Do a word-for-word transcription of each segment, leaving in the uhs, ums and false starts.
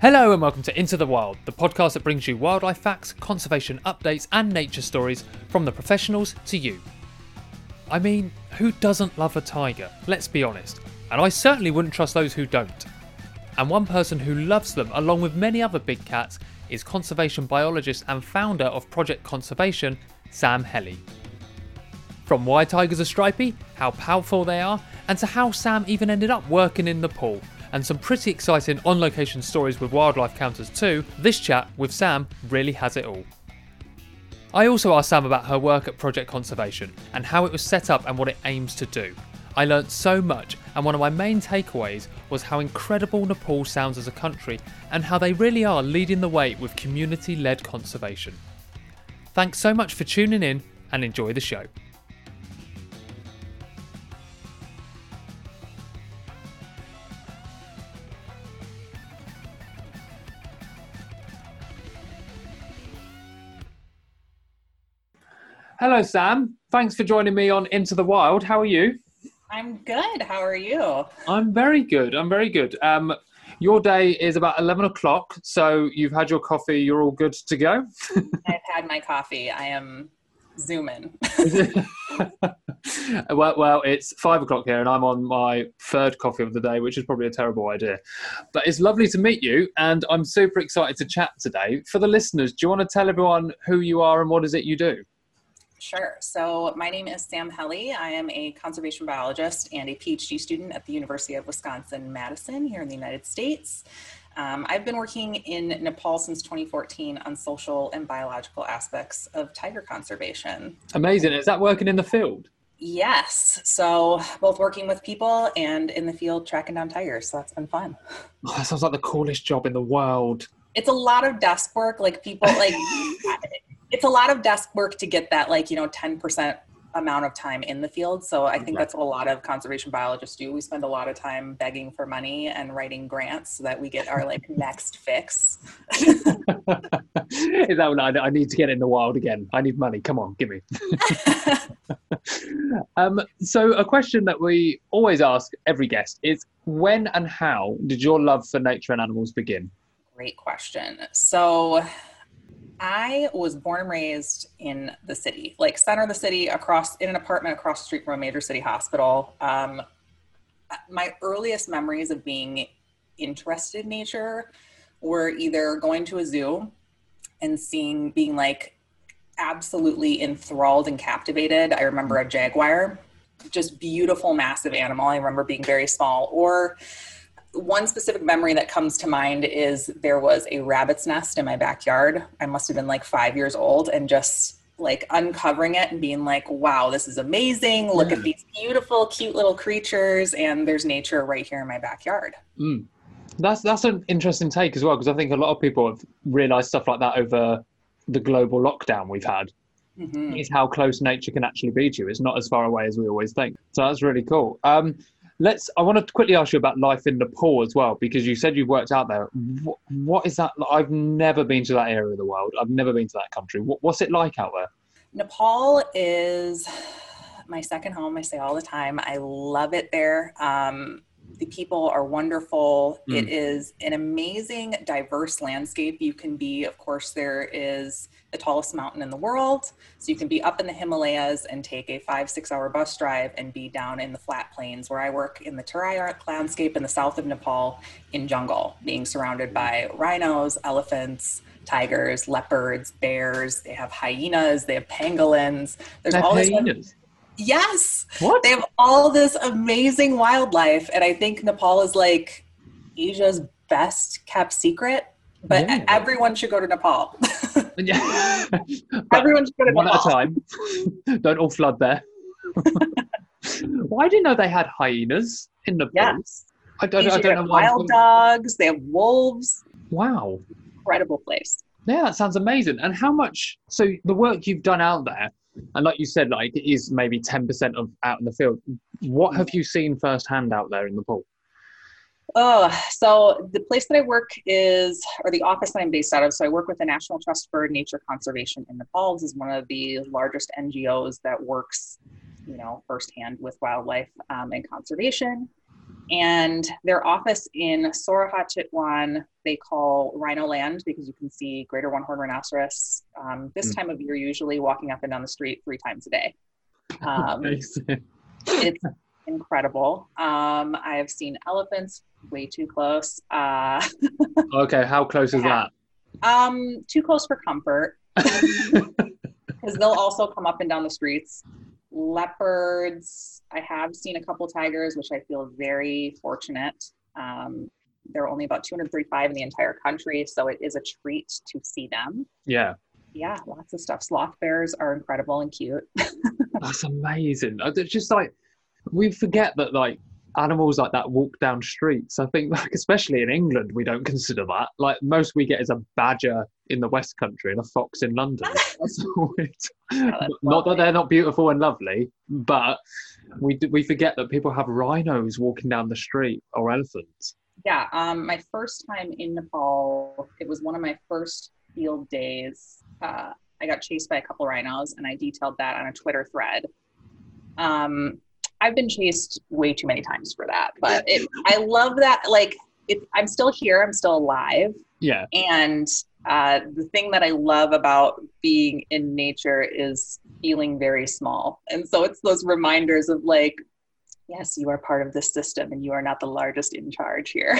Hello and welcome to Into the Wild, the podcast that brings you wildlife facts, conservation updates and nature stories from the professionals to you. I mean, who doesn't love a tiger? Let's be honest. And I certainly wouldn't trust those who don't. And one person who loves them, along with many other big cats, is conservation biologist and founder of Project Conservation, Sam Hellie. From why tigers are stripy, how powerful they are, and to how Sam even ended up working in Nepal, and some pretty exciting on-location stories with wildlife counters too, this chat with Sam really has it all. I also asked Sam about her work at Project Conservation and how it was set up and what it aims to do. I learnt so much, and one of my main takeaways was how incredible Nepal sounds as a country and how they really are leading the way with community-led conservation. Thanks so much for tuning in and enjoy the show. Hello, Sam. Thanks for joining me on Into the Wild. How are you? I'm good. How are you? I'm very good. I'm very good. Um, your day is about eleven o'clock, so you've had your coffee. You're all good to go? I've had my coffee. I am zooming. well, well, it's five o'clock here, and I'm on my third coffee of the day, which is probably a terrible idea. But it's lovely to meet you, and I'm super excited to chat today. For the listeners, do you want to tell everyone who you are and what is it you do? Sure. So my name is Sam Hellie. I am a conservation biologist and a PhD student at the University of Wisconsin-Madison here in the United States. Um, I've been working in Nepal since twenty fourteen on social and biological aspects of tiger conservation. Amazing. Is that working in the field? Yes. So both working with people and in the field tracking down tigers. So that's been fun. Oh, that sounds like the coolest job in the world. It's a lot of desk work. Like people like... It's a lot of desk work to get that, like, you know, ten percent amount of time in the field. So I think that's what a lot of conservation biologists do. We spend a lot of time begging for money and writing grants so that we get our, like, next fix. Is that what I, I need to get in the wild again? I need money. Come on, give me. um, so a question that we always ask every guest is, when and how did your love for nature and animals begin? Great question. So I was born and raised in the city, like center of the city, across in an apartment across the street from a major city hospital. Um, my earliest memories of being interested in nature were either going to a zoo and seeing, being like absolutely enthralled and captivated. I remember a jaguar, just beautiful, massive animal. I remember being very small. Or one specific memory that comes to mind is there was a rabbit's nest in my backyard. I must have been like five years old and just like uncovering it and being like, wow, this is amazing. Look yeah. at these beautiful, cute little creatures. And there's nature right here in my backyard. Mm. That's, that's an interesting take as well, because I think a lot of people have realized stuff like that over the global lockdown we've had. Mm-hmm. Is how close nature can actually be to you. It's not as far away as we always think. So that's really cool. Um, Let's. I want to quickly ask you about life in Nepal as well, because you said you've worked out there. What, what is that? I've never been to that area of the world. I've never been to that country. What, what's it like out there? Nepal is my second home. I say all the time. I love it there. Um, the people are wonderful. Mm. It is an amazing, diverse landscape. You can be, of course, there is the tallest mountain in the world. So you can be up in the Himalayas and take a five, six hour bus drive and be down in the flat plains where I work in the Terai landscape in the south of Nepal in jungle, being surrounded by rhinos, elephants, tigers, leopards, bears. They have hyenas, they have pangolins. There's all this. Hyenas? Yes. What? They have all this amazing wildlife. And I think Nepal is like Asia's best kept secret. But yeah. everyone should go to Nepal. Yeah. Everyone should go to one Nepal. One at a time. Don't all flood there. Well, I didn't know they had hyenas in Nepal. Yes. I don't, I don't know why. Wild dogs. They have wolves. Wow. Incredible place. Yeah, that sounds amazing. And how much, so the work you've done out there, and like you said, like it is maybe ten percent of out in the field. What have you seen firsthand out there in Nepal? Oh, so the place that I work is, or the office that I'm based out of, so I work with the National Trust for Nature Conservation in Nepal. This is one of the largest N G Os that works, you know, firsthand with wildlife um, and conservation. And their office in Soraha Chitwan, they call Rhino Land because you can see greater one-horned rhinoceros um, this Mm. time of year, usually walking up and down the street three times a day. Um, Amazing. it's incredible. Um, I have seen elephants way too close. Uh, Okay, how close is yeah. um, too close for comfort that? because they'll also come up and down the streets. Leopards, I have seen a couple tigers, which I feel very fortunate. Um, there are only about two hundred thirty-five in the entire country, so it is a treat to see them. Yeah. Yeah, lots of stuff. Sloth bears are incredible and cute. That's amazing. Uh, It's just like, we forget that like animals like that walk down streets. I think like, especially in England, we don't consider that. Like most we get is a badger in the West Country and a fox in London. That's all it- Yeah, that's not that lovely. they're not beautiful and lovely, but we d- we forget that people have rhinos walking down the street or elephants. Yeah, um, my first time in Nepal, it was one of my first field days. Uh, I got chased by a couple rhinos, and I detailed that on a Twitter thread. Um, I've been chased way too many times for that, but it, I love that. Like, it, I'm still here, I'm still alive, Yeah. and uh, the thing that I love about being in nature is feeling very small, and so it's those reminders of like, yes, you are part of this system, and you are not the largest in charge here.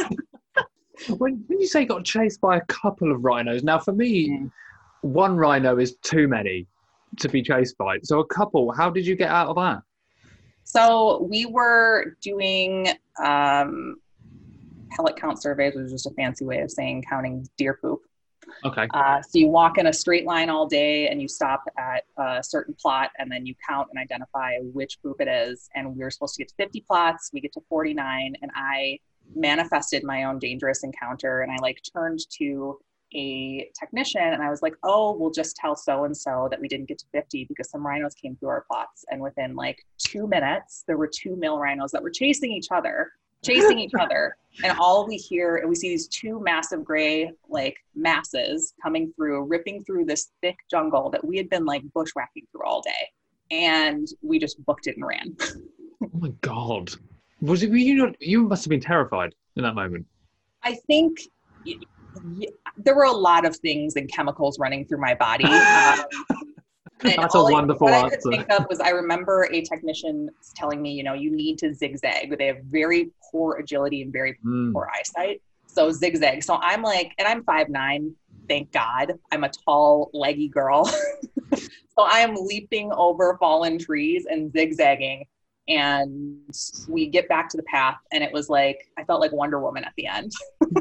When, when you say you got chased by a couple of rhinos, now for me, Mm. one rhino is too many to be chased by. So a couple, how did you get out of that? So we were doing um, pellet count surveys, which is just a fancy way of saying counting deer poop. Okay. Uh, so you walk in a straight line all day and you stop at a certain plot and then you count and identify which poop it is. And we were supposed to get to fifty plots. We get to forty-nine, and I manifested my own dangerous encounter. And I like turned to a technician and I was like, oh, we'll just tell so-and-so that we didn't get to fifty because some rhinos came through our plots. And within like two minutes, there were two male rhinos that were chasing each other, chasing each other. And all we hear, and we see these two massive gray like masses coming through, ripping through this thick jungle that we had been like bushwhacking through all day. And we just booked it and ran. Oh my God. Was it, were you not, you must have been terrified in that moment. I think y- y- there were a lot of things and chemicals running through my body. Um, and That's a all I- wonderful what I could answer. think of was I remember a technician telling me, you know, you need to zigzag. They have very poor agility and very Mm. poor eyesight. So zigzag. So I'm like, and I'm five nine, thank God. I'm a tall, leggy girl. So I am leaping over fallen trees and zigzagging. And we get back to the path, and it was like, I felt like Wonder Woman at the end.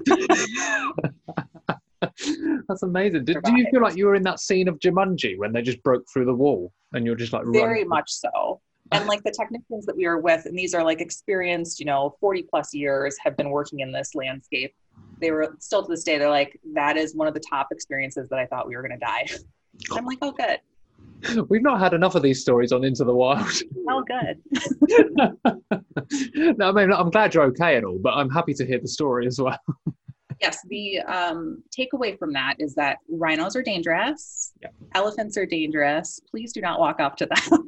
That's amazing. Did, do you feel like you were in that scene of Jumanji when they just broke through the wall and you're just like Very running? much so. And like the technicians that we were with, and these are like experienced, you know, forty plus years have been working in this landscape. They were still to this day, they're like, that is one of the top experiences that I thought we were going to die. I'm like, oh, good. We've not had enough of these stories on Into the Wild. Oh, good. No, I mean, I'm glad you're okay and all, but I'm happy to hear the story as well. Yes, the um, takeaway from that is that rhinos are dangerous. Yeah. Elephants are dangerous. Please do not walk up to them.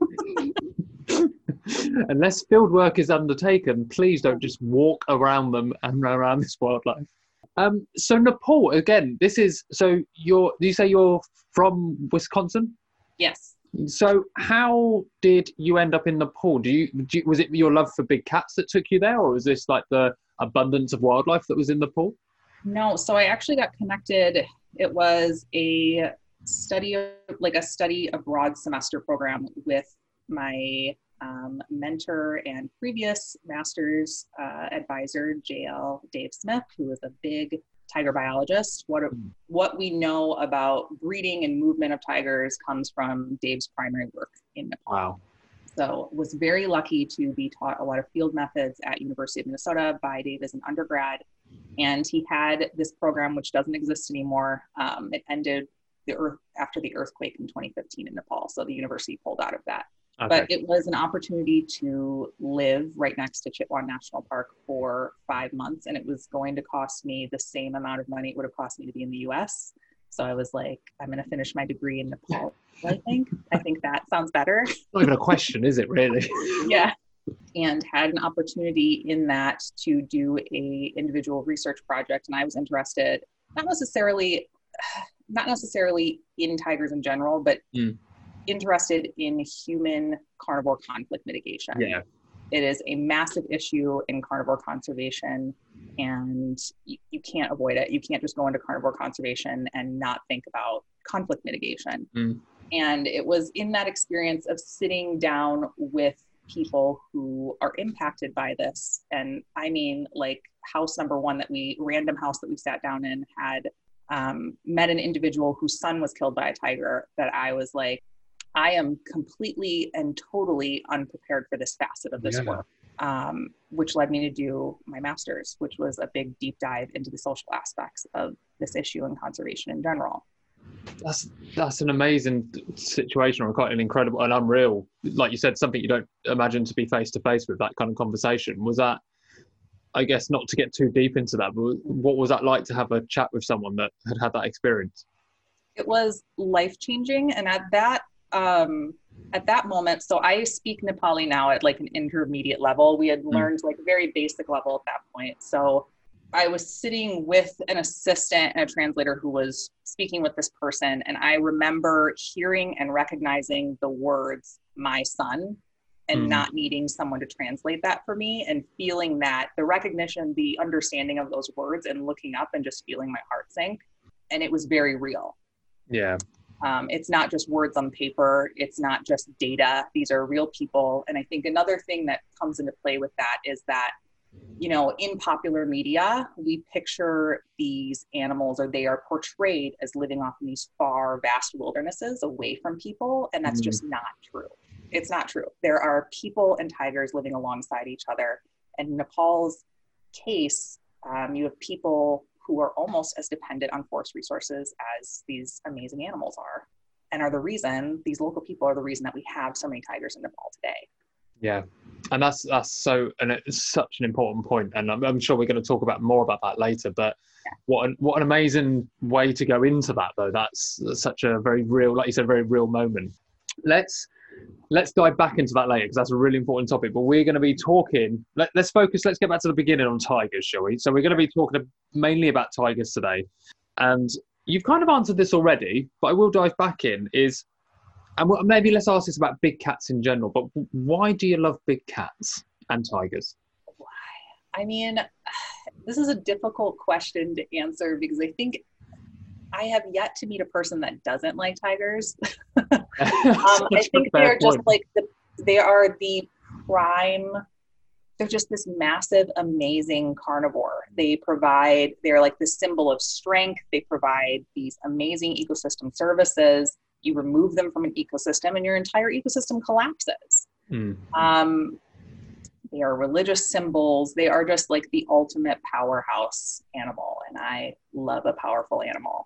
Unless field work is undertaken, please don't just walk around them and around this wildlife. Um, so Nepal, again, this is, so you're, do you say you're from Wisconsin? Yes. So how did you end up in Nepal? Do you, do you, was it your love for big cats that took you there, or was this like the abundance of wildlife that was in Nepal? No, so I actually got connected. It was a study, like a study abroad semester program with my um, mentor and previous master's uh, advisor, J L Dave Smith, who is a big tiger biologist. What, what we know about breeding and movement of tigers comes from Dave's primary work in Nepal. Wow. So was very lucky to be taught a lot of field methods at University of Minnesota by Dave as an undergrad. And he had this program, which doesn't exist anymore. Um, it ended the earth after the earthquake in twenty fifteen in Nepal. So the university pulled out of that. Okay. But it was an opportunity to live right next to Chitwan National Park for five months. And it was going to cost me the same amount of money it would have cost me to be in the U S. So I was like, I'm going to finish my degree in Nepal, I think. I think that sounds better. Not even a question, is it really? Yeah. and had an opportunity in that to do a individual research project. And I was interested, not necessarily, not necessarily in tigers in general, but mm. interested in human carnivore conflict mitigation. Yeah. It is a massive issue in carnivore conservation, and you, you can't avoid it. You can't just go into carnivore conservation and not think about conflict mitigation. Mm. And it was in that experience of sitting down with people who are impacted by this. And I mean, like house number one that we, random house that we sat down in had um, met an individual whose son was killed by a tiger, that I was like, I am completely and totally unprepared for this facet of this yeah. work, um, which led me to do my master's, which was a big deep dive into the social aspects of this issue and conservation in general. That's that's an amazing situation, or quite an incredible and unreal, like you said, something you don't imagine to be face to face with, that kind of conversation. Was that, I guess, not to get too deep into that, but what was that like to have a chat with someone that had had that experience? It was life-changing. And at that um, at that moment, so I speak Nepali now at like an intermediate level. We had learned mm. like a very basic level at that point. So I was sitting with an assistant and a translator who was speaking with this person. And I remember hearing and recognizing the words, my son, and mm. not needing someone to translate that for me, and feeling that the recognition, the understanding of those words, and looking up and just feeling my heart sink. And it was very real. Yeah. Um, it's not just words on paper. It's not just data. These are real people. And I think another thing that comes into play with that is that, you know, in popular media, we picture these animals, or they are portrayed as living off in these far, vast wildernesses away from people. And that's mm. just not true. It's not true. There are people and tigers living alongside each other. And in Nepal's case, um, you have people who are almost as dependent on forest resources as these amazing animals are, and are the reason, these local people are the reason that we have so many tigers in Nepal today. Yeah. And that's, that's so, and it's such an important point. And I'm, I'm sure we're going to talk about more about that later, but yeah. what an, what an amazing way to go into that though. That's, that's such a very real, like you said, very real moment. Let's, let's dive back into that later, because that's a really important topic. But we're going to be talking, let, let's focus, let's get back to the beginning on tigers, shall we? So we're going to be talking mainly about tigers today. And you've kind of answered this already, but I will dive back in, is, and maybe let's ask this about big cats in general, but why do you love big cats and tigers? Why? I mean, this is a difficult question to answer, because I think I have yet to meet a person that doesn't like tigers. um, I think they're just like, the, they are the prime, they're just this massive, amazing carnivore. They provide, they're like the symbol of strength. They provide these amazing ecosystem services. You remove them from an ecosystem and your entire ecosystem collapses. Mm. Um, They are religious symbols. They are just like the ultimate powerhouse animal. And I love a powerful animal.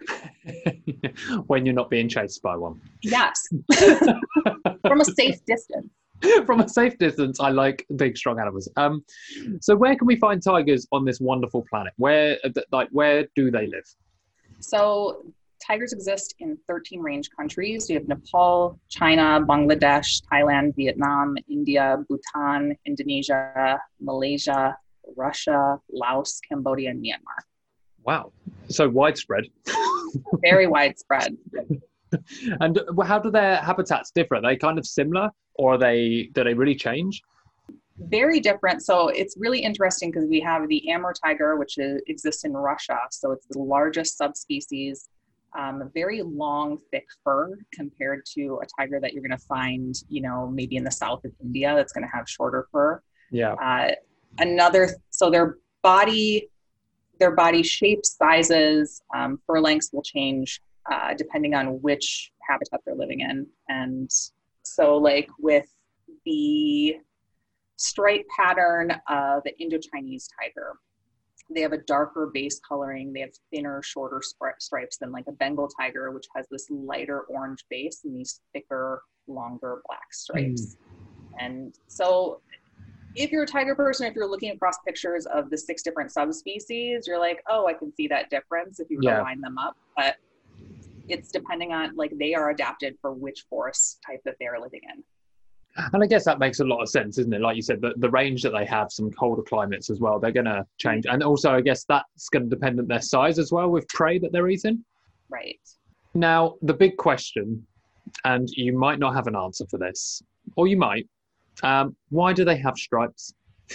When you're not being chased by one. Yes. From a safe distance. From a safe distance, I like big, strong animals. Um, so where can we find tigers on this wonderful planet? Where, like, where do they live? So tigers exist in thirteen range countries. We have Nepal, China, Bangladesh, Thailand, Vietnam, India, Bhutan, Indonesia, Malaysia, Russia, Laos, Cambodia, and Myanmar. Wow. So widespread. Very widespread. And how do their habitats differ? Are they kind of similar, or are they, do they really change? Very different. So it's really interesting because we have the Amur tiger, which is, exists in Russia. So it's the largest subspecies. Um, a very long, thick fur compared to a tiger that you're going to find, you know, maybe in the south of India that's going to have shorter fur. Yeah. Uh, another, so their body, their body shapes, sizes, um, fur lengths will change uh, depending on which habitat they're living in. And so like with the stripe pattern of the Indo-Chinese tiger, they have a darker base coloring. They have thinner, shorter stripes than like a Bengal tiger, which has this lighter orange base and these thicker, longer black stripes. Mm. And so if you're a tiger person, if you're looking across pictures of the six different subspecies, you're like, oh, I can see that difference if you were yeah. to line them up. But it's depending on, like, they are adapted for which forest type that they're living in. And I guess that makes a lot of sense, isn't it? Like you said, the, the range that they have, some colder climates as well, they're going to change. And also, I guess that's going to depend on their size as well with prey that they're eating. Right. Now, the big question, and you might not have an answer for this, or you might, um, why do they have stripes?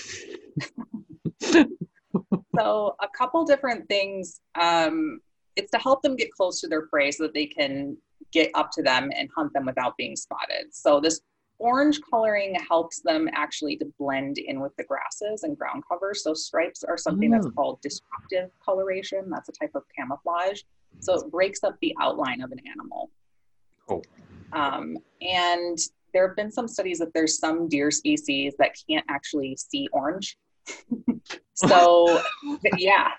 So a couple different things. Um, it's to help them get close to their prey so that they can get up to them and hunt them without being spotted. So this orange coloring helps them actually to blend in with the grasses and ground cover. So stripes are something Mm. that's called disruptive coloration. That's a type of camouflage. So it breaks up the outline of an animal. Cool. Um, and there have been some studies that there's some deer species that can't actually see orange. So yeah.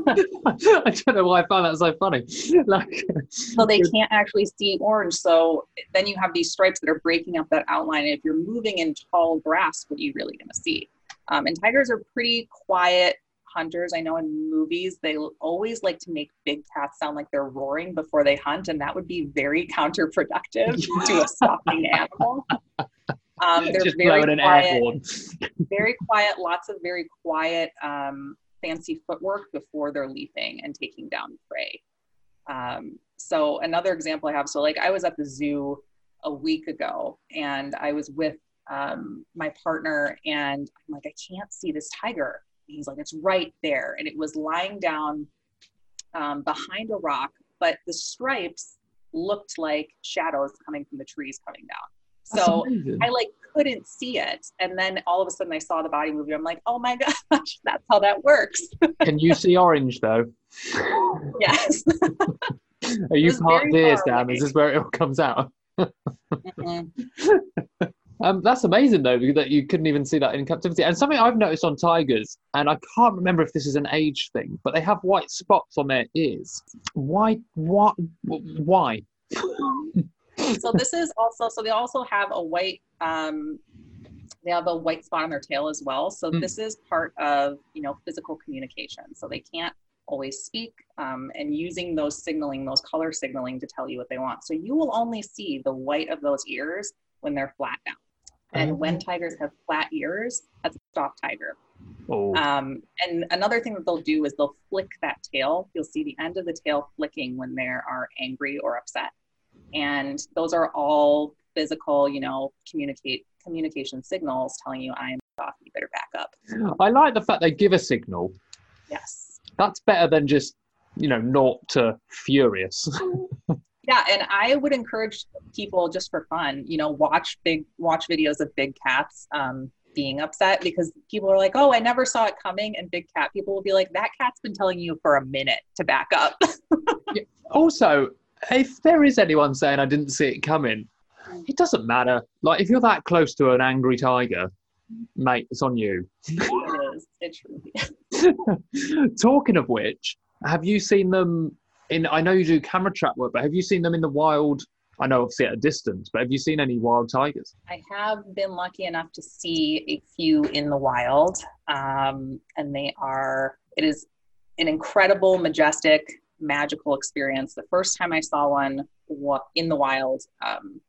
I don't know why I found that so funny. Like, So they can't actually see orange. So then you have these stripes that are breaking up that outline. And if you're moving in tall grass, what are you really going to see? Um, and tigers are pretty quiet hunters. I know in movies, they always like to make big cats sound like they're roaring before they hunt. And that would be very counterproductive to a stalking animal. Um, they're just very blowing an air quiet, horn. very quiet, lots of very quiet, um, fancy footwork before they're leaping and taking down prey. Um, so another example I have, so like I was at the zoo a week ago and I was with um, my partner and I'm like, I can't see this tiger. And he's like, it's right there. And it was lying down um, behind a rock, but the stripes looked like shadows coming from the trees coming down. So I like couldn't see it. And then all of a sudden I saw the body moving. I'm like, oh my gosh, that's how that works. Can you see orange though? Yes. Are you part deer, Sam? Is this where it all comes out? Mm-hmm. um, that's amazing though, that you couldn't even see that in captivity. And something I've noticed on tigers, and I can't remember if this is an age thing, but they have white spots on their ears. Why? What? Why? So this is also, so they also have a white, um, they have a white spot on their tail as well. So mm. this is part of, you know, physical communication. So they can't always speak um, and using those signaling, those color signaling to tell you what they want. So you will only see the white of those ears when they're flat down. And mm-hmm. when tigers have flat ears, that's a soft tiger. Oh. Um, and another thing that they'll do is they'll flick that tail. You'll see the end of the tail flicking when they are angry or upset. And those are all physical, you know, communicate communication signals telling you I am off, you better back up. I like the fact they give a signal. Yes. That's better than just, you know, naught to furious. Yeah, and I would encourage people just for fun, you know, watch big watch videos of big cats um, being upset, because people are like, oh, I never saw it coming. And big cat people will be like, that cat's been telling you for a minute to back up. Yeah. Also, if there is anyone saying I didn't see it coming, it doesn't matter. Like, if you're that close to an angry tiger, mate, it's on you. It is. It truly is. Talking of which, have you seen them in, I know you do camera trap work, but have you seen them in the wild? I know obviously at a distance, but have you seen any wild tigers? I have been lucky enough to see a few in the wild. Um, and they are, it is an incredible, majestic, magical experience. The first time I saw one in the wild um,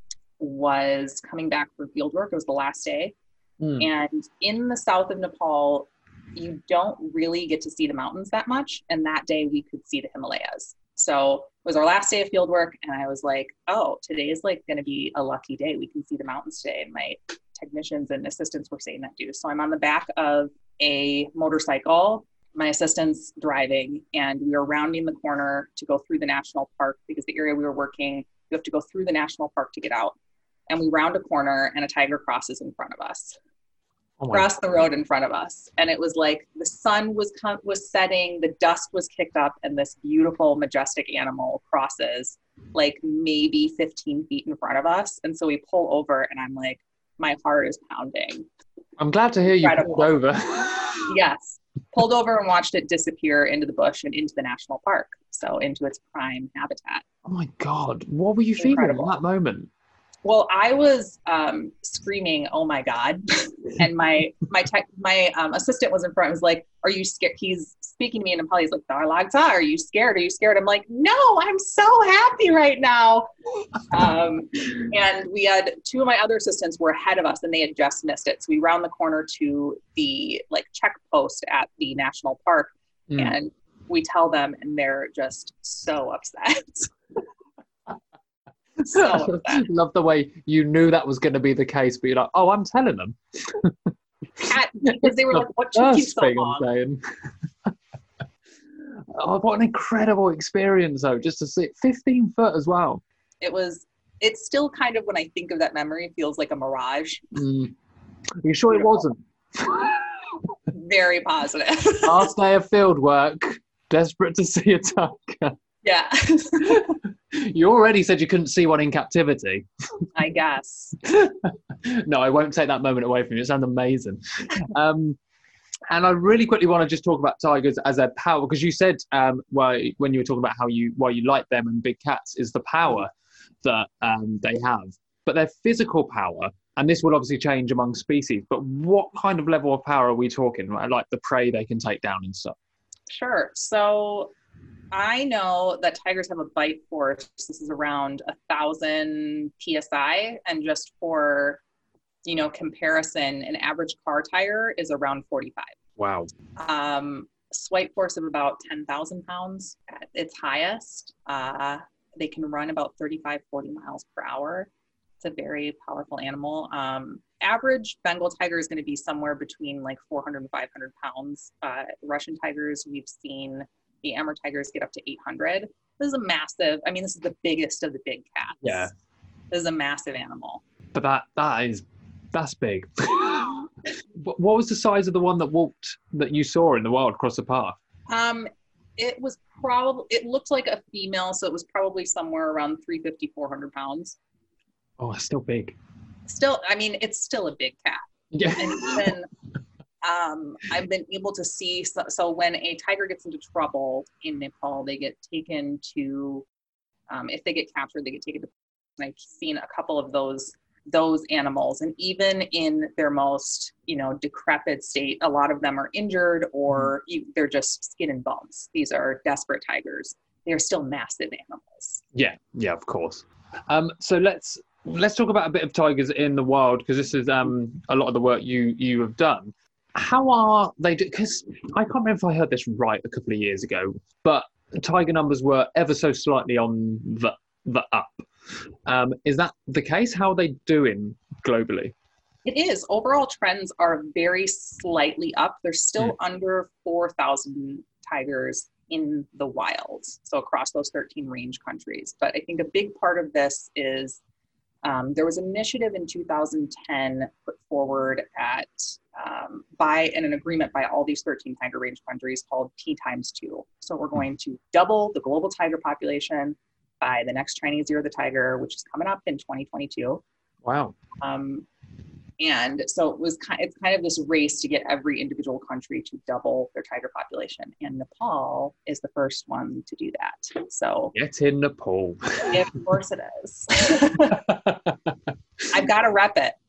was coming back for field work. It was the last day. Mm. And in the south of Nepal, you don't really get to see the mountains that much. And that day we could see the Himalayas. So it was our last day of field work. And I was like, oh, today is like going to be a lucky day. We can see the mountains today. And my technicians and assistants were saying that too. So I'm on the back of a motorcycle, my assistant's driving, and we were rounding the corner to go through the national park, because the area we were working, you have to go through the national park to get out. And we round a corner and a tiger crosses in front of us. Oh, across the road in front of us. And it was like the sun was was setting, the dust was kicked up, and this beautiful, majestic animal crosses like maybe fifteen feet in front of us. And so we pull over and I'm like, my heart is pounding. I'm glad to hear Incredible. You pulled over. Yes. Pulled over and watched it disappear into the bush and into the national park. So into its prime habitat. Oh my God. What were you Incredible. feeling in that moment? Well, I was um, screaming, "Oh my God!" and my my tech, my um, assistant was in front. And was like, "Are you scared?" He's speaking to me in Nepali. He's like, "Darlagta, are you scared? Are you scared?" I'm like, "No, I'm so happy right now." Um, and we had two of my other assistants were ahead of us, and they had just missed it. So we round the corner to the like check post at the national park, mm. and we tell them, and they're just so upset. So love the way you knew that was going to be the case, but you're like, oh, I'm telling them. At, because they were like, what took you so long? Oh, what an incredible experience, though, just to see it fifteen foot as well. It was, it's still kind of, when I think of that memory, feels like a mirage. Mm. Are you sure Beautiful. It wasn't? Very positive. Last day of field work, desperate to see a tiger. Yeah. You already said you couldn't see one in captivity. I guess. No, I won't take that moment away from you. It sounds amazing. Um, and I really quickly want to just talk about tigers as a power, because you said um, well, when you were talking about how you why you like them and big cats is the power that um, they have. But their physical power, and this will obviously change among species, but what kind of level of power are we talking? Right? Like the prey they can take down and stuff. Sure. So I know that tigers have a bite force. This is around a thousand P S I. And just for, you know, comparison, an average car tire is around forty-five. Wow. Um, swipe force of about ten thousand pounds at its highest. Uh, they can run about thirty-five, forty miles per hour. It's a very powerful animal. Um, average Bengal tiger is going to be somewhere between like four hundred and five hundred pounds. Uh, Russian tigers, we've seen the Amur tigers get up to eight hundred. This is a massive, I mean, this is the biggest of the big cats. Yeah. This is a massive animal. But that that is, that's big. What was the size of the one that walked, that you saw in the wild across the path? Um, it was probably, it looked like a female, so it was probably somewhere around three fifty, four hundred pounds. Oh, that's still big. Still, I mean, it's still a big cat. Yeah. And even, um, I've been able to see, so, so when a tiger gets into trouble in Nepal, they get taken to, um, if they get captured, they get taken to, I've seen a couple of those, those animals. And even in their most, you know, decrepit state, a lot of them are injured or mm. they're just skin and bones. These are desperate tigers. They're still massive animals. Yeah. Yeah, of course. Um, so let's, let's talk about a bit of tigers in the wild, because this is um, a lot of the work you, you have done. How are they? Because I can't remember if I heard this right a couple of years ago, but tiger numbers were ever so slightly on the the up. Um, is that the case? How are they doing globally? It is. Overall trends are very slightly up. They're still mm. under four thousand tigers in the wild, so across those thirteen range countries. But I think a big part of this is um, there was an initiative in two thousand ten put forward at um, by and an agreement by all these thirteen tiger range countries called T times two. So we're going to double the global tiger population by the next Chinese Year of the Tiger, which is coming up in twenty twenty-two. Wow. Um, and so it was kind, it's kind of this race to get every individual country to double their tiger population. And Nepal is the first one to do that. So get in Nepal. Yeah, of course it is. I've got to rep it.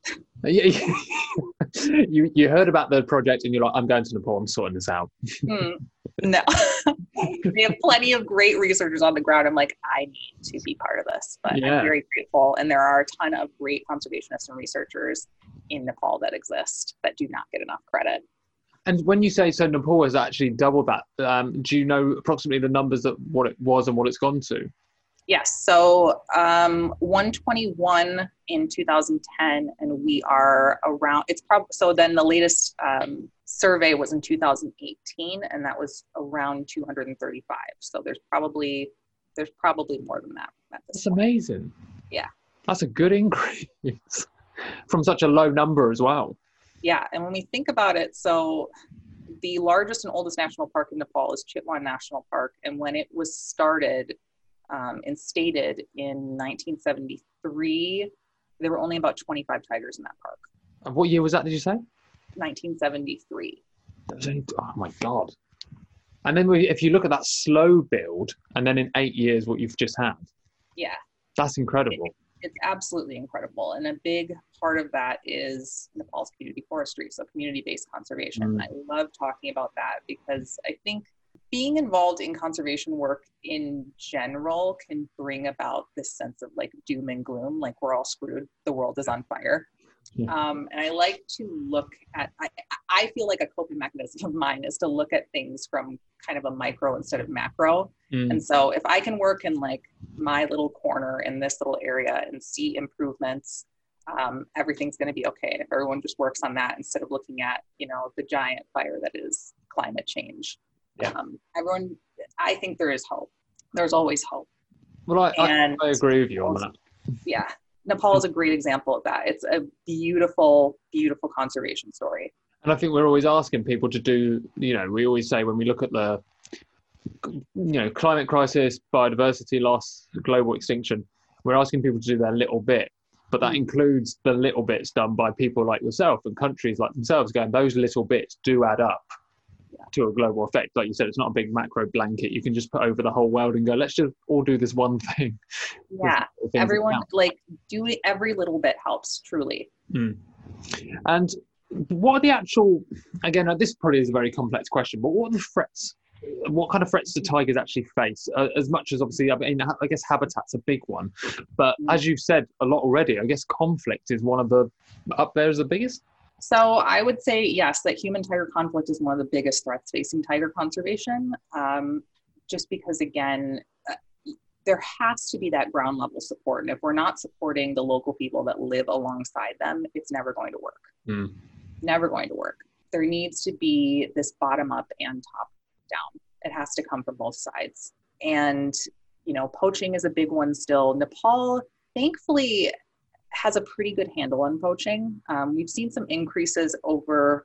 you you heard about the project and you're like, I'm going to Nepal, I'm sorting this out. Mm, no. We have plenty of great researchers on the ground. I'm like, I need to be part of this, but yeah. I'm very grateful. And there are a ton of great conservationists and researchers in Nepal that exist that do not get enough credit. And when you say, so Nepal has actually doubled that, um, do you know approximately the numbers that what it was and what it's gone to? Yes. So um, one twenty-one in two thousand ten, and we are around, it's probably, so then the latest um, survey was in two thousand eighteen, and that was around two hundred thirty-five. So there's probably, there's probably more than that. That's point. Amazing. Yeah. That's a good increase from such a low number as well. Yeah. And when we think about it, so the largest and oldest national park in Nepal is Chitwan National Park. And when it was started, Um, and stated in nineteen seventy-three, there were only about twenty-five tigers in that park. And what year was that, did you say? nineteen seventy-three. Only, oh my God. And then we, if you look at that slow build, and then in eight years what you've just had. Yeah. That's incredible. it's absolutely incredible. And a big part of that is Nepal's community forestry, so community-based conservation. Mm. I love talking about that because I think being involved in conservation work in general can bring about this sense of like doom and gloom, like we're all screwed, the world is on fire. Yeah. Um, and I like to look at, I, I feel like a coping mechanism of mine is to look at things from kind of a micro instead of macro. Mm. And so if I can work in like my little corner in this little area and see improvements, um, everything's going to be okay. And if everyone just works on that instead of looking at, you know, the giant fire that is climate change, yeah. um, everyone, I think there is hope. There's always hope. Well, I, and I, I agree with you on that. Yeah. Nepal is a great example of that. It's a beautiful, beautiful conservation story. And I think we're always asking people to do, you know, we always say when we look at the, you know, climate crisis, biodiversity loss, global extinction, we're asking people to do their little bit. But that Mm. includes the little bits done by people like yourself and countries like themselves going, those little bits do add up Yeah. to a global effect. Like you said, it's not a big macro blanket. You can just put over the whole world and go, let's just all do this one thing. Yeah. Everyone, like, do it, every little bit helps, truly. Mm. And what are the actual, again, this probably is a very complex question, but what are the threats? What kind of threats do tigers actually face? Uh, as much as obviously, I mean, I guess habitat's a big one, but as you've said a lot already, I guess conflict is one of the, up there as the biggest? So I would say, yes, that human-tiger conflict is one of the biggest threats facing tiger conservation, um, just because, again, uh, there has to be that ground level support. And if we're not supporting the local people that live alongside them, it's never going to work. Mm. Never going to work. There needs to be this bottom up and top down. It has to come from both sides. And, you know, poaching is a big one still. Nepal, thankfully, has a pretty good handle on poaching. Um, we've seen some increases over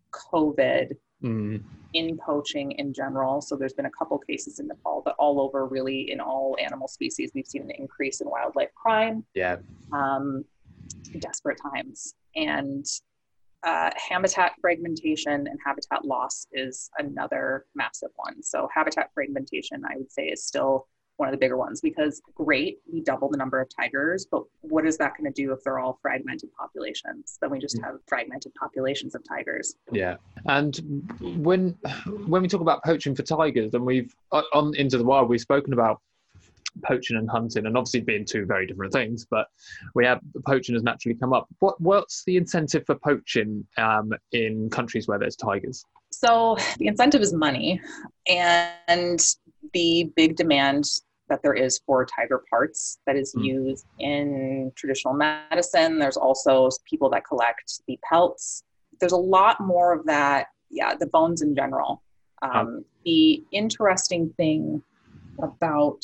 COVID Mm. in poaching in general. So there's been a couple cases in Nepal, but all over really in all animal species, we've seen an increase in wildlife crime. Yeah. Um, desperate times. And uh, habitat fragmentation and habitat loss is another massive one. So habitat fragmentation, I would say, is still one of the bigger ones because great, we double the number of tigers, but what is that going to do if they're all fragmented populations? Then we just have fragmented populations of tigers. Yeah. And when when we talk about poaching for tigers, and we've on Into the Wild, we've spoken about poaching and hunting, and obviously being two very different things, but we have poaching has naturally come up. What what's the incentive for poaching um, in countries where there's tigers? So the incentive is money, and the big demand that there is for tiger parts that is mm. used in traditional medicine. There's also people that collect the pelts. There's a lot more of that. Yeah, the bones in general. Um, oh. The interesting thing about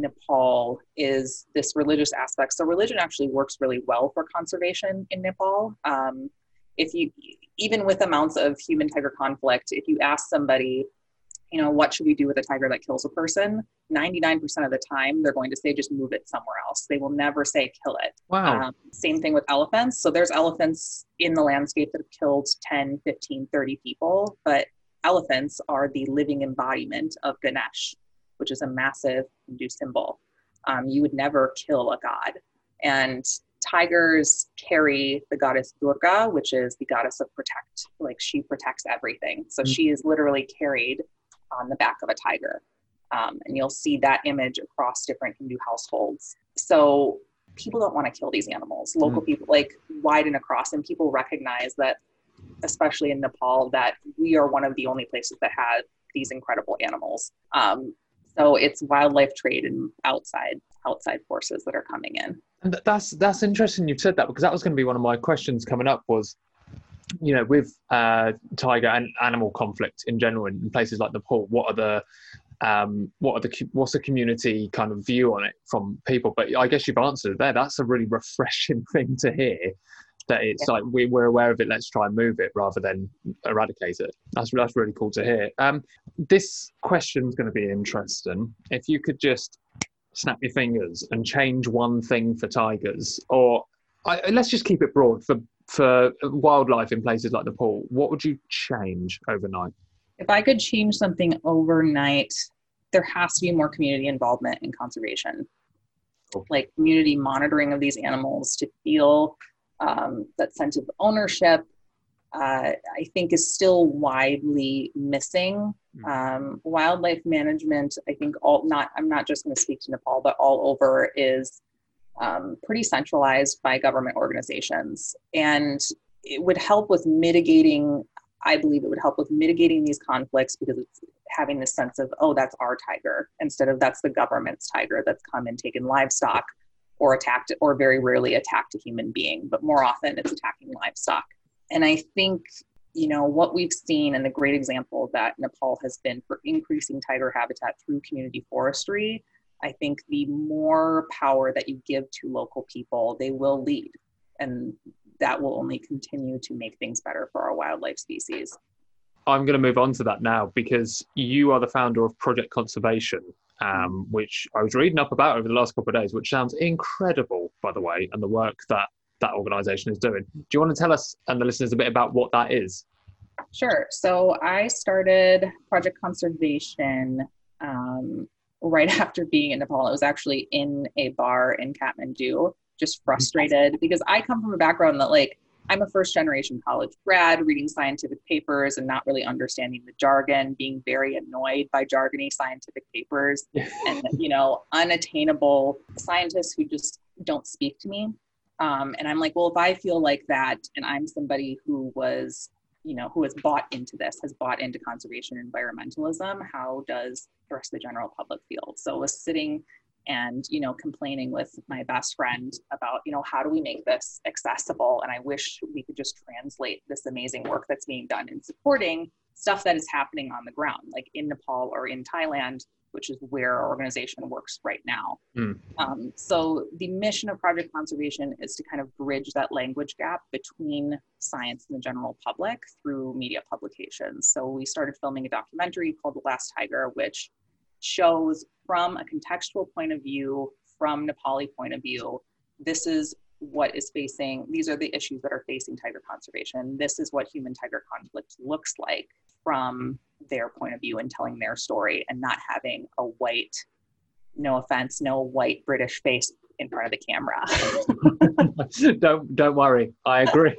Nepal is this religious aspect. So religion actually works really well for conservation in Nepal. Um, if you, even with amounts of human-tiger conflict, if you ask somebody, you know, what should we do with a tiger that kills a person? ninety-nine percent of the time, they're going to say, just move it somewhere else. They will never say, kill it. Wow. Um, same thing with elephants. So there's elephants in the landscape that have killed ten, fifteen, thirty people, but elephants are the living embodiment of Ganesh, which is a massive Hindu symbol. Um, you would never kill a god. And tigers carry the goddess Durga, which is the goddess of protect. Like she protects everything. So mm-hmm. she is literally carried on the back of a tiger. Um, and you'll see that image across different Hindu households. So people don't want to kill these animals. Local mm-hmm. people like widen across, and people recognize that, especially in Nepal, that we are one of the only places that have these incredible animals. Um, so it's wildlife trade and outside outside forces that are coming in. And that's that's interesting you've said that, because that was going to be one of my questions coming up was, you know, with uh, tiger and animal conflict in general in places like Nepal, what are the um, what are the what's the community kind of view on it from people? But I guess you've answered it there. That's a really refreshing thing to hear. That it's yeah. like we, we're aware of it. Let's try and move it rather than eradicate it. That's that's really cool to hear. Um, this question's going to be interesting. If you could just snap your fingers and change one thing for tigers, or I, let's just keep it broad for for wildlife in places like Nepal, what would you change overnight? If I could change something overnight, there has to be more community involvement in conservation. Cool. like community monitoring of these animals to feel um, that sense of ownership, uh, I think is still widely missing. Um, wildlife management, I think all not, I'm not just going to speak to Nepal, but all over is um, pretty centralized by government organizations. And it would help with mitigating, I believe it would help with mitigating these conflicts because it's having this sense of, oh, that's our tiger, instead of that's the government's tiger that's come and taken livestock or attacked, or very rarely attacked a human being, but more often it's attacking livestock. And I think, you know, what we've seen, and the great example that Nepal has been for increasing tiger habitat through community forestry, I think the more power that you give to local people, they will lead. And that will only continue to make things better for our wildlife species. I'm going to move on to that now because you are the founder of Project Conservation, um, which I was reading up about over the last couple of days, which sounds incredible, by the way, and the work that that organisation is doing. Do you want to tell us and the listeners a bit about what that is? Sure. So I started Project Conservation um, right after being in Nepal. I was actually in a bar in Kathmandu, just frustrated because I come from a background that, like, I'm a first generation college grad, reading scientific papers and not really understanding the jargon, being very annoyed by jargony scientific papers and, you know, unattainable scientists who just don't speak to me. Um, and I'm like, well, if I feel like that, and I'm somebody who was, you know, who has bought into this, has bought into conservation and environmentalism, how does the rest of the general public feel? So I was sitting and, you know, complaining with my best friend about, you know, how do we make this accessible? And I wish we could just translate this amazing work that's being done in supporting stuff that is happening on the ground, like in Nepal or in Thailand, which is where our organization works right now. Mm. Um, so the mission of Project Conservation is to kind of bridge that language gap between science and the general public through media publications. So we started filming a documentary called The Last Tiger, which shows from a contextual point of view, from Nepali point of view, this is what is facing, these are the issues that are facing tiger conservation. This is what human-tiger conflict looks like from their point of view and telling their story, and not having a white, no offense, no white British face in front of the camera. don't don't worry, I agree.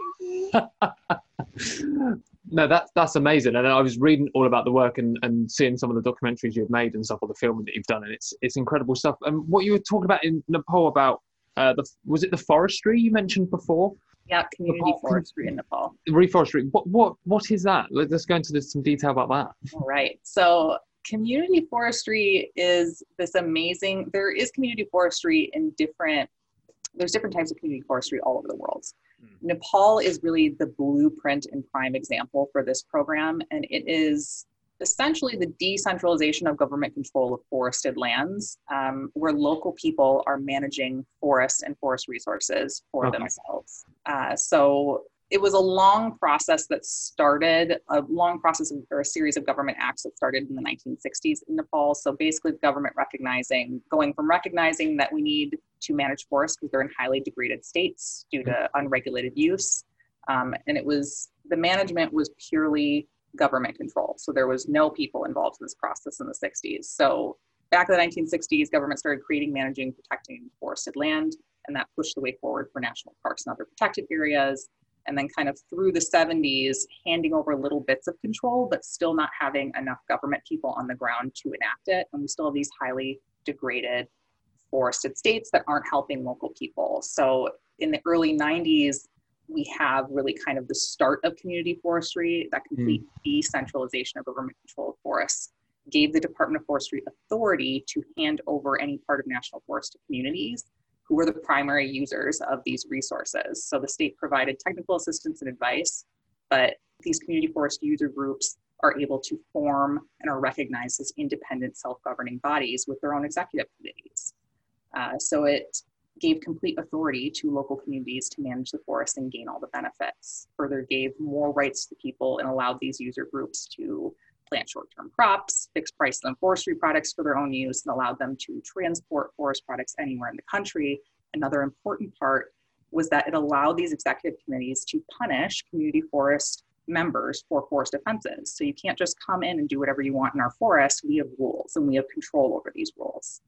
No, that's that's amazing. And I was reading all about the work and, and seeing some of the documentaries you've made and stuff, or the filming that you've done, and it's it's incredible stuff. And what you were talking about in Nepal about uh, the was it the forestry you mentioned before? Yeah, community Nepal, forestry in Nepal. Reforestry. What what what is that? Let's go into this, some detail about that. All right. So community forestry is this amazing. There is community forestry in different. There's different types of community forestry all over the world. Mm. Nepal is really the blueprint and prime example for this program, and it is essentially the decentralization of government control of forested lands, um, where local people are managing forests and forest resources for okay. themselves. Uh, so it was a long process that started, a long process of, or a series of government acts that started in the nineteen sixties in Nepal. So basically the government recognizing, going from recognizing that we need to manage forests because they're in highly degraded states due to unregulated use. Um, and it was, the management was purely government control. So there was no people involved in this process in the sixties. So back in the nineteen sixties, government started creating, managing, protecting forested land, and that pushed the way forward for national parks and other protected areas. And then kind of through the seventies, handing over little bits of control, but still not having enough government people on the ground to enact it. And we still have these highly degraded forested states that aren't helping local people. So in the early nineties, we have really kind of the start of community forestry. That complete mm. decentralization of government control of forests gave the Department of Forestry authority to hand over any part of national forest to communities who were the primary users of these resources. So the state provided technical assistance and advice, but these community forest user groups are able to form and are recognized as independent self-governing bodies with their own executive committees. Uh, so it gave complete authority to local communities to manage the forest and gain all the benefits. Further gave more rights to people and allowed these user groups to plant short-term crops, fixed price on forestry products for their own use, and allowed them to transport forest products anywhere in the country. Another important part was that it allowed these executive committees to punish community forest members for forest offenses. So you can't just come in and do whatever you want in our forest. We have rules and we have control over these rules.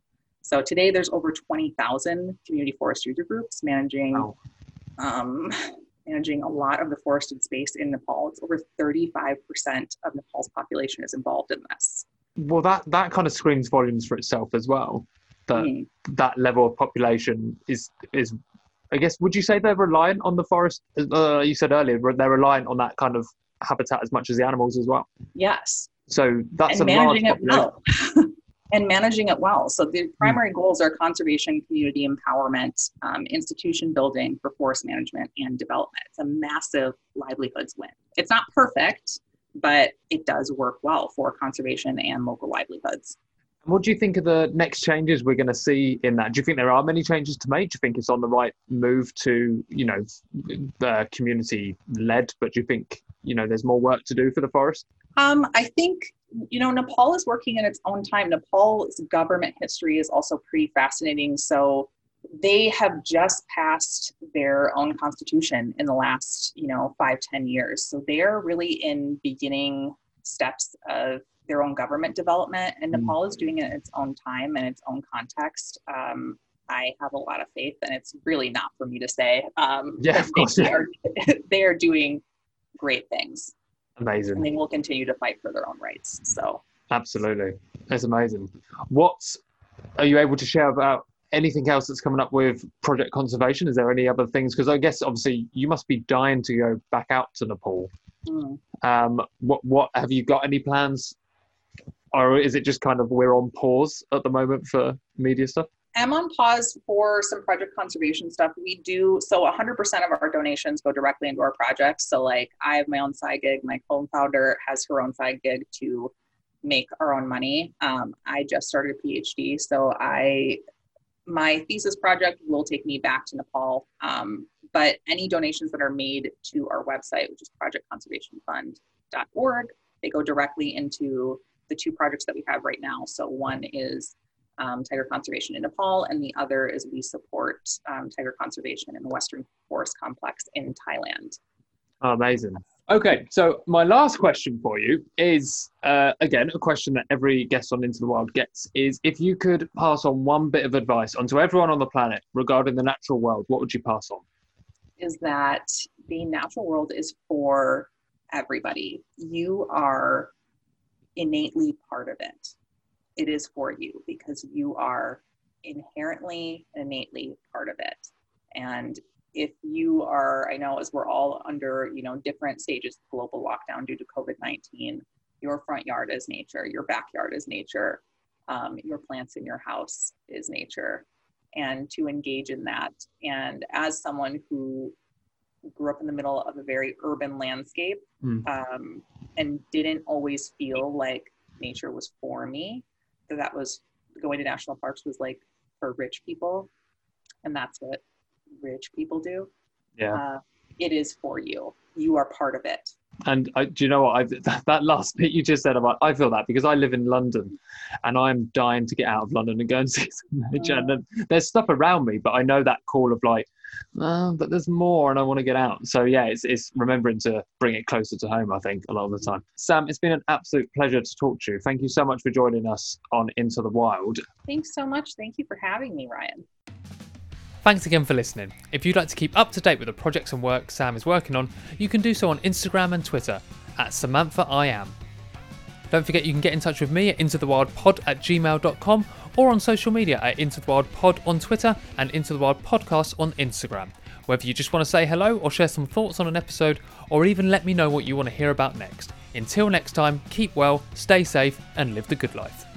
So today there's over twenty thousand community forest user groups managing, Wow. um, managing a lot of the forested space in Nepal. It's over thirty-five percent of Nepal's population is involved in this. Well, that, that kind of screams volumes for itself as well. That Mm. that level of population is, is, I guess, would you say they're reliant on the forest? Uh, you said earlier, they're reliant on that kind of habitat as much as the animals as well. Yes. So that's And a large managing it population. well. And managing it well. So the primary goals are conservation, community empowerment, um, institution building for forest management and development. It's a massive livelihoods win. It's not perfect, but it does work well for conservation and local livelihoods. What do you think of the next changes we're going to see in that? Do you think there are many changes to make? Do you think it's on the right move to, you know, the community led, but do you think, you know, there's more work to do for the forest? Um, I think, you know, Nepal is working in its own time. Nepal's government history is also pretty fascinating. So they have just passed their own constitution in the last, you know, five, ten years. So they're really in beginning steps of their own government development, and Nepal is doing it in its own time and its own context. Um, I have a lot of faith, and it's really not for me to say. Um, Yeah, of course. they, are, they are doing great things. Amazing. And they will continue to fight for their own rights. So Absolutely. That's amazing. What are you able to share about anything else that's coming up with Project Conservation? Is there any other things? Because I guess obviously you must be dying to go back out to Nepal. mm. Um, what, what have you got any plans? Or is it just kind of we're on pause at the moment for media stuff? I'm on pause for some project conservation stuff. We do, so one hundred percent of our donations go directly into our projects. So like I have my own side gig, my co-founder has her own side gig to make our own money. Um, I just started a PhD, so I, my thesis project will take me back to Nepal. Um, but any donations that are made to our website, which is project conservation fund dot org, they go directly into the two projects that we have right now. So one is Um, tiger conservation in Nepal, and the other is we support um, tiger conservation in the Western Forest Complex in Thailand. Oh, amazing. Okay, so my last question for you is, uh, again, a question that every guest on Into the Wild gets, is if you could pass on one bit of advice onto everyone on the planet regarding the natural world, what would you pass on? Is that the natural world is for everybody. You are innately part of it. It is for you because you are inherently, innately part of it. And if you are, I know as we're all under, you know, different stages of global lockdown due to COVID nineteen, your front yard is nature, your backyard is nature, um, your plants in your house is nature, and to engage in that. And as someone who grew up in the middle of a very urban landscape Mm. um, and didn't always feel like nature was for me, that was going to national parks was like for rich people, and that's what rich people do. Yeah. Uh, it is for you. You are part of it. And I, do you know what? I, that, that last bit you just said about, I feel that because I live in London and I'm dying to get out of London and go and see some nature. And then there's stuff around me, but I know that call of like, oh, but there's more and I want to get out. So yeah, it's, it's remembering to bring it closer to home, I think, a lot of the time. Sam, it's been an absolute pleasure to talk to you. Thank you so much for joining us on Into the Wild. Thanks so much. Thank you for having me, Ryan. Thanks again for listening. If you'd like to keep up to date with the projects and work Sam is working on, you can do so on Instagram and Twitter at Samantha I am. Don't forget you can get in touch with me at intothewildpod at gmail dot com or on social media at intothewildpod on Twitter and Into the Wild Podcast on Instagram. Whether you just want to say hello or share some thoughts on an episode or even let me know what you want to hear about next. Until next time, keep well, stay safe and live the good life.